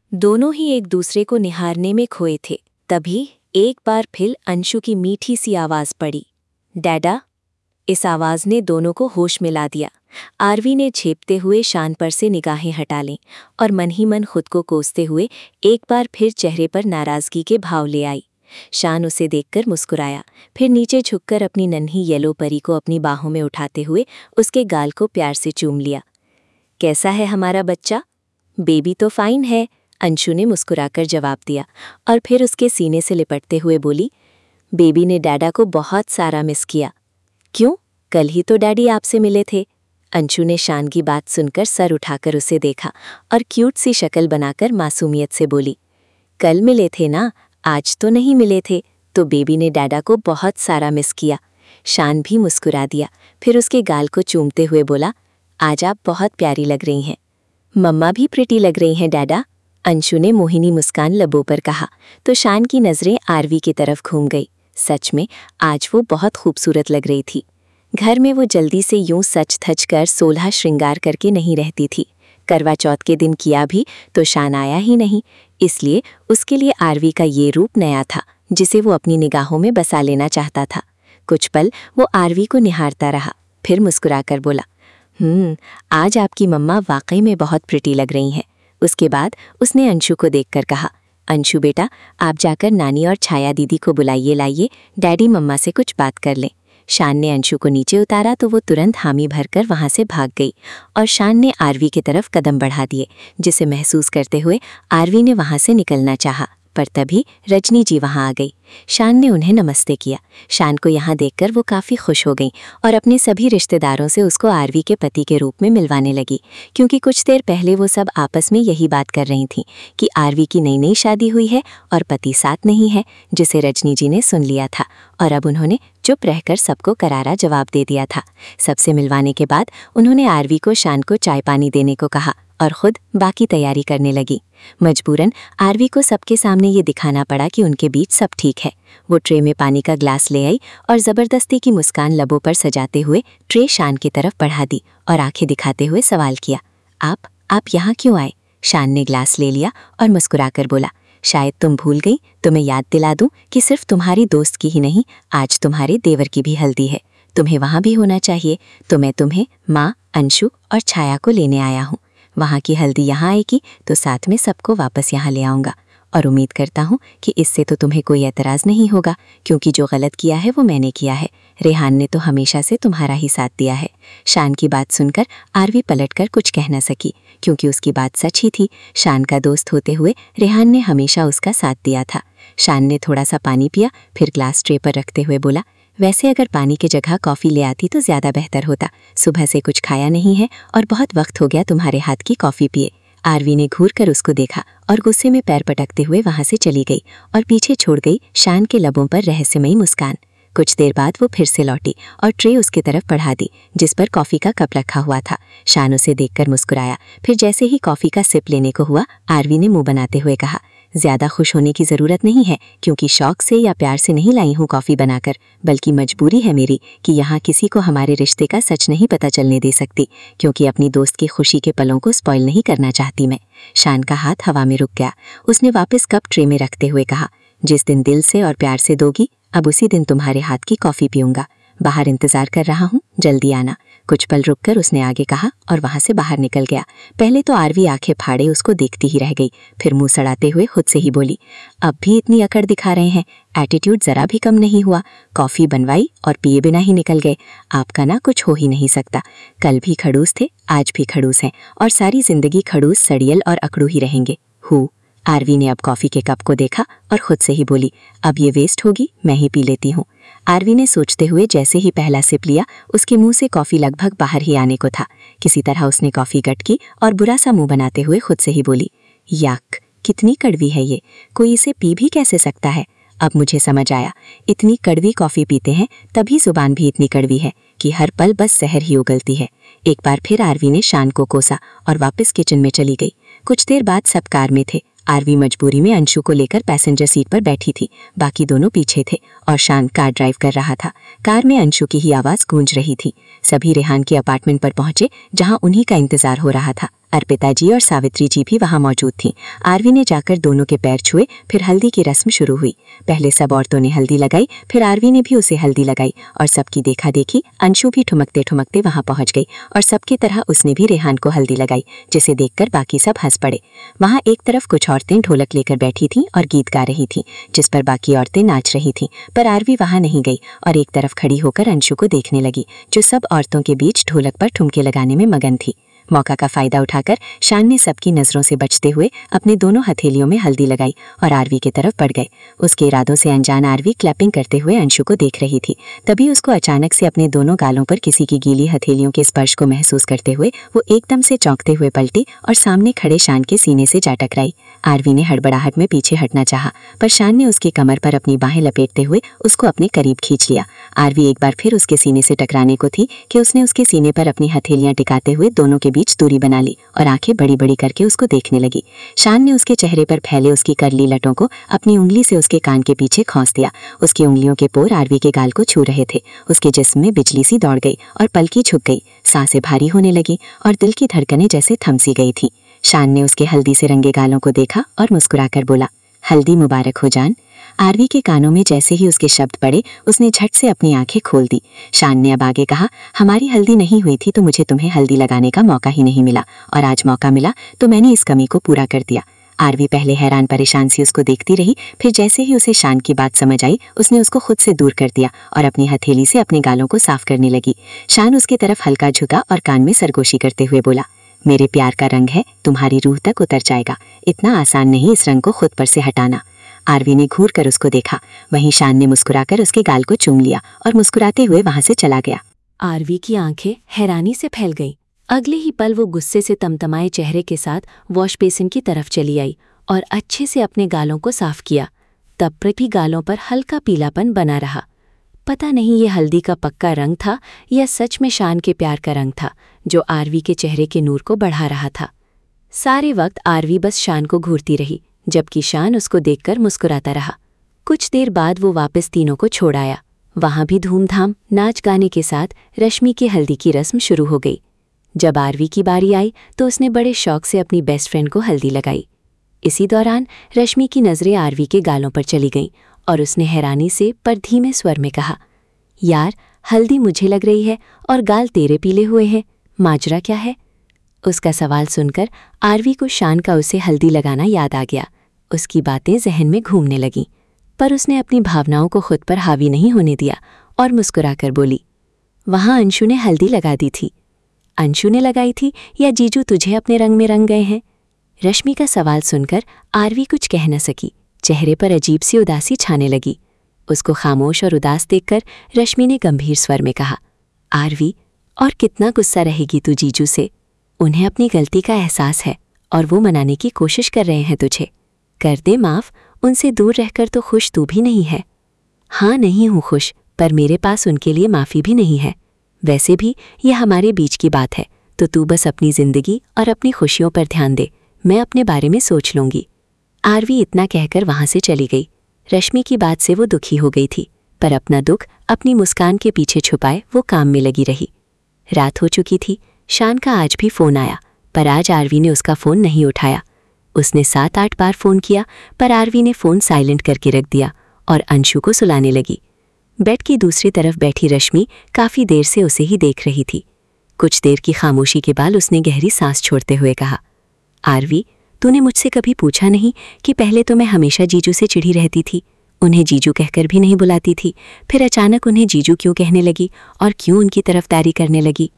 दोनों ही एक दूसरे को निहारने में खोए थे। तभी एक बार फिर अंशु की मीठी सी आवाज पड़ी, डैडा। इस आवाज ने दोनों को होश में ला दिया। आरवी ने झेपते हुए शान पर से निगाहें हटा लीं और मन ही मन खुद को कोसते हुए एक बार फिर चेहरे पर नाराजगी के भाव ले आई। शान उसे देखकर मुस्कुराया, फिर नीचे झुककर अपनी नन्ही येलो परी को अपनी बाहों में उठाते हुए उसके गाल को प्यार से चूम लिया। कैसा है हमारा बच्चा? बेबी तो फाइन है, अंशु ने मुस्कुराकर जवाब दिया और फिर उसके सीने से लिपटते हुए बोली, बेबी ने डैडा को बहुत सारा मिस किया। क्यों? कल ही तो डैडी आपसे मिले थे। अंशु ने शान की बात सुनकर सर उठाकर उसे देखा और क्यूट सी शक्ल बनाकर मासूमियत से बोली, कल मिले थे ना, आज तो नहीं मिले थे, तो बेबी ने डैडा को बहुत सारा मिस किया। शान भी मुस्कुरा दिया, फिर उसके गाल को चूमते हुए बोला, आज आप बहुत प्यारी लग रही हैं। मम्मा भी प्रिटी लग रही हैं डैडा, अंशु ने मोहिनी मुस्कान लबों पर कहा तो शान की नज़रें आरवी की तरफ घूम गई। सच में आज वो बहुत खूबसूरत लग रही थी। घर में वो जल्दी से यूं सच धज कर 16 श्रृंगार करके नहीं रहती थी। करवा चौथ के दिन किया भी तो शान आया ही नहीं, इसलिए उसके लिए आरवी का ये रूप नया था जिसे वो अपनी निगाहों में बसा लेना चाहता था। कुछ पल वो आरवी को निहारता रहा, फिर मुस्कुराकर बोला, आज आपकी मम्मा वाकई में बहुत प्रिटी लग रही हैं। उसके बाद उसने अंशु को देखकर कहा, अंशु बेटा, आप जाकर नानी और छाया दीदी को बुलाइए लाइए, डैडी मम्मा से कुछ बात कर लें। शान ने अंशु को नीचे उतारा तो वो तुरंत हामी भरकर वहां से भाग गई और शान ने आरवी की तरफ कदम बढ़ा दिए, जिसे महसूस करते हुए आरवी ने वहां से निकलना चाहा, पर तभी रजनी जी वहां आ गई। शान ने उन्हें नमस्ते किया। शान को यहाँ देखकर वो काफ़ी खुश हो गई और अपने सभी रिश्तेदारों से उसको आरवी के पति के रूप में मिलवाने लगी, क्योंकि कुछ देर पहले वो सब आपस में यही बात कर रही थीं कि आरवी की नई नई शादी हुई है और पति साथ नहीं है, जिसे रजनी जी ने सुन लिया था और अब उन्होंने चुप रहकर सबको करारा जवाब दे दिया था। सबसे मिलवाने के बाद उन्होंने आरवी को शान को चाय पानी देने को कहा और खुद बाकी तैयारी करने लगी। मजबूरन आरवी को सबके सामने ये दिखाना पड़ा कि उनके बीच सब ठीक है। वो ट्रे में पानी का ग्लास ले आई और ज़बरदस्ती की मुस्कान लबों पर सजाते हुए ट्रे शान की तरफ बढ़ा दी और आंखें दिखाते हुए सवाल किया, आप यहाँ क्यों आए? शान ने ग्लास ले लिया और मुस्कुराकर बोला, शायद तुम भूल गई तो मैं याद दिला दूं कि सिर्फ तुम्हारी दोस्त की ही नहीं, आज तुम्हारे देवर की भी हल्दी है। तुम्हें वहाँ भी होना चाहिए, तो मैं तुम्हें माँ, अंशु और छाया को लेने आया हूँ। वहाँ की हल्दी यहाँ आएगी तो साथ में सबको वापस यहाँ ले आऊँगा और उम्मीद करता हूँ कि इससे तो तुम्हें कोई एतराज़ नहीं होगा, क्योंकि जो गलत किया है वो मैंने किया है। रेहान ने तो हमेशा से तुम्हारा ही साथ दिया है। शान की बात सुनकर आरवी पलटकर कुछ कह न सकी, क्योंकि उसकी बात सच ही थी। शान का दोस्त होते हुए रेहान ने हमेशा उसका साथ दिया था। शान ने थोड़ा सा पानी पिया, फिर ग्लास ट्रे पर रखते हुए बोला, वैसे अगर पानी की जगह कॉफ़ी ले आती तो ज़्यादा बेहतर होता। सुबह से कुछ खाया नहीं है और बहुत वक्त हो गया तुम्हारे हाथ की कॉफ़ी पिए। आरवी ने घूर कर उसको देखा और गुस्से में पैर पटकते हुए वहां से चली गई और पीछे छोड़ गई शान के लबों पर रहस्यमयी मुस्कान। कुछ देर बाद वो फिर से लौटी और ट्रे उसकी तरफ बढ़ा दी, जिस पर कॉफ़ी का कप रखा हुआ था। शान उसे देखकर मुस्कुराया, फिर जैसे ही कॉफ़ी का सिप लेने को हुआ, आरवी ने मुंह बनाते हुए कहा, ज़्यादा खुश होने की ज़रूरत नहीं है, क्योंकि शौक से या प्यार से नहीं लाई हूँ कॉफ़ी बनाकर, बल्कि मजबूरी है मेरी कि यहाँ किसी को हमारे रिश्ते का सच नहीं पता चलने दे सकती, क्योंकि अपनी दोस्त की खुशी के पलों को स्पॉइल नहीं करना चाहती मैं। शान का हाथ हवा में रुक गया। उसने वापस कप ट्रे में रखते हुए कहा, जिस दिन दिल से और प्यार से दोगी, अब उसी दिन तुम्हारे हाथ की कॉफ़ी पीऊँगा। बाहर इंतज़ार कर रहा हूँ, जल्दी आना। कुछ पल रुककर उसने आगे कहा और वहां से बाहर निकल गया। पहले तो आरवी आंखें फाड़े उसको देखती ही रह गई, फिर मुंह सड़ाते हुए खुद से ही बोली, अब भी इतनी अकड़ दिखा रहे हैं, एटीट्यूड जरा भी कम नहीं हुआ। कॉफ़ी बनवाई और पिए बिना ही निकल गए। आपका ना कुछ हो ही नहीं सकता। कल भी खड़ूस थे, आज भी खड़ूस हैं और सारी जिंदगी खड़ूस, सड़ियल और अकड़ू ही रहेंगे। आरवी ने अब कॉफ़ी के कप को देखा और खुद से ही बोली, अब ये वेस्ट होगी, मैं ही पी लेती हूँ। आरवी ने सोचते हुए जैसे ही पहला सिप लिया, उसके मुंह से कॉफ़ी लगभग बाहर ही आने को था। किसी तरह उसने कॉफ़ी गट की और बुरा सा मुंह बनाते हुए खुद से ही बोली, याक, कितनी कड़वी है ये, कोई इसे पी भी कैसे सकता है। अब मुझे समझ आया, इतनी कड़वी कॉफ़ी पीते हैं तभी जुबान भी इतनी कड़वी है कि हर पल बस जहर ही उगलती है। एक बार फिर आरवी ने शान को कोसा और वापस किचन में चली गई। कुछ देर बाद सब कार में थे। आरवी मजबूरी में अंशु को लेकर पैसेंजर सीट पर बैठी थी, बाकी दोनों पीछे थे और शान कार ड्राइव कर रहा था। कार में अंशु की ही आवाज़ गूंज रही थी। सभी रेहान के अपार्टमेंट पर पहुंचे, जहां उन्हीं का इंतजार हो रहा था। अर्पिता जी और सावित्री जी भी वहां मौजूद थीं। आरवी ने जाकर दोनों के पैर छुए, फिर हल्दी की रस्म शुरू हुई। पहले सब औरतों ने हल्दी लगाई, फिर आरवी ने भी उसे हल्दी लगाई और सबकी देखा देखी अंशु भी ठुमकते ठुमकते वहां पहुंच गई और सबकी तरह उसने भी रेहान को हल्दी लगाई, जिसे देखकर बाकी सब हंस पड़े। वहां एक तरफ कुछ औरतें ढोलक लेकर बैठी थीं और गीत गा रही थीं, जिस पर बाकी औरतें नाच रही थीं, पर आरवी वहां नहीं गई और एक तरफ खड़ी होकर अंशु को देखने लगी, जो सब औरतों के बीच ढोलक पर ठुमके लगाने में मगन थी। मौका का फायदा उठाकर शान ने सबकी नजरों से बचते हुए अपने दोनों हथेलियों में हल्दी लगाई और आरवी की तरफ बढ़ गए। उसके इरादों से अनजान आरवी क्लैपिंग करते हुए अंशु को देख रही थी। तभी उसको अचानक से अपने दोनों गालों पर किसी की गीली हथेलियों के स्पर्श को महसूस करते हुए वो एकदम से चौंकते हुए पलटी और सामने खड़े शान के सीने से जा टकराई। आरवी ने हड़बड़ाहट में पीछे हटना चाहा, पर शान ने उसकी कमर पर अपनी बाहें लपेटते हुए उसको अपने करीब खींच लिया। आरवी एक बार फिर उसके सीने से टकराने को थी कि उसने उसके सीने पर अपनी हथेलियां टिकाते हुए दोनों के बीच दूरी बना ली और आंखें बड़ी बड़ी करके उसको देखने लगी। शान ने उसके चेहरे पर फैले उसकी करली लटों को अपनी उंगली से उसके कान के पीछे खौंस दिया। उसकी उंगलियों के पोर आरवी के गाल को छू रहे थे। उसके जिस्म में बिजली सी दौड़ गई और पलकी झुक गई, सांसें भारी होने लगी और दिल की धड़कनें जैसे थम सी गई थी। शान ने उसके हल्दी से रंगे गालों को देखा और मुस्कुराकर बोला, हल्दी मुबारक हो जान। आरवी के कानों में जैसे ही उसके शब्द पड़े, उसने झट से अपनी आंखें खोल दी। शान ने अब आगे कहा, हमारी हल्दी नहीं हुई थी तो मुझे तुम्हें हल्दी लगाने का मौका ही नहीं मिला, और आज मौका मिला तो मैंने इस कमी को पूरा कर दिया। आरवी पहले हैरान परेशान सी उसको देखती रही, फिर जैसे ही उसे शान की बात समझ आई, उसने उसको खुद से दूर कर दिया और अपनी हथेली से अपने गालों को साफ करने लगी। शान उसकी तरफ हल्का झुका और कान में सरगोशी करते हुए बोला, मेरे प्यार का रंग है, तुम्हारी रूह तक उतर जाएगा, इतना आसान नहीं इस रंग को खुद पर से हटाना। आरवी ने घूर कर उसको देखा, वहीं शान ने मुस्कुराकर उसके गाल को चूम लिया और मुस्कुराते हुए वहां से चला गया। आरवी की आंखें हैरानी से फैल गईं। अगले ही पल वो गुस्से से तमतमाए चेहरे के साथ वॉश बेसिन की तरफ चली आई और अच्छे से अपने गालों को साफ किया। तब पर भी गालों पर हल्का पीलापन बना रहा। पता नहीं ये हल्दी का पक्का रंग था या सच में शान के प्यार का रंग था, जो आरवी के चेहरे के नूर को बढ़ा रहा था। सारे वक्त आरवी बस शान को घूरती रही, जबकि शान उसको देखकर मुस्कुराता रहा। कुछ देर बाद वो वापस तीनों को छोड़ आया। वहां भी धूमधाम नाच गाने के साथ रश्मि की हल्दी की रस्म शुरू हो गई। जब आरवी की बारी आई तो उसने बड़े शौक से अपनी बेस्ट फ्रेंड को हल्दी लगाई। इसी दौरान रश्मि की नज़रें आरवी के गालों पर चली गईं और उसने हैरानी से पर धीमे स्वर में कहा, यार हल्दी मुझे लग रही है और गाल तेरे पीले हुए हैं, माजरा क्या है? उसका सवाल सुनकर आरवी को शान का उसे हल्दी लगाना याद आ गया। उसकी बातें जहन में घूमने लगीं, पर उसने अपनी भावनाओं को खुद पर हावी नहीं होने दिया और मुस्कुराकर बोली, वहाँ अंशु ने हल्दी लगा दी थी। अंशु ने लगाई थी या जीजू तुझे अपने रंग में रंग गए हैं? रश्मि का सवाल सुनकर आरवी कुछ कह न सकी। चेहरे पर अजीब सी उदासी छाने लगी। उसको खामोश और उदास देखकर रश्मि ने गंभीर स्वर में कहा, आरवी, और कितना गुस्सा रहेगी तू जीजू से? उन्हें अपनी गलती का एहसास है और वो मनाने की कोशिश कर रहे हैं तुझे। कर दे माफ, उनसे दूर रहकर तो खुश तू भी नहीं है। हाँ नहीं हूँ खुश, पर मेरे पास उनके लिए माफ़ी भी नहीं है। वैसे भी यह हमारे बीच की बात है, तो तू बस अपनी ज़िंदगी और अपनी खुशियों पर ध्यान दे, मैं अपने बारे में सोच लूँगी। आरवी इतना कहकर वहाँ से चली गई। रश्मि की बात से वो दुखी हो गई थी, पर अपना दुख अपनी मुस्कान के पीछे छुपाए वो काम में लगी रही। रात हो चुकी थी। शान का आज भी फ़ोन आया, पर आज आरवी ने उसका फ़ोन नहीं उठाया। उसने 7-8 बार फ़ोन किया, पर आरवी ने फ़ोन साइलेंट करके रख दिया और अंशु को सुलाने लगी। बेड की दूसरी तरफ बैठी रश्मि काफ़ी देर से उसे ही देख रही थी। कुछ देर की खामोशी के बाद उसने गहरी सांस छोड़ते हुए कहा, आरवी, तूने मुझसे कभी पूछा नहीं कि पहले तो मैं हमेशा जीजू से चिढ़ी रहती थी, उन्हें जीजू कहकर भी नहीं बुलाती थी, फिर अचानक उन्हें जीजू क्यों कहने लगी और क्यों उनकी तरफदारी करने लगी?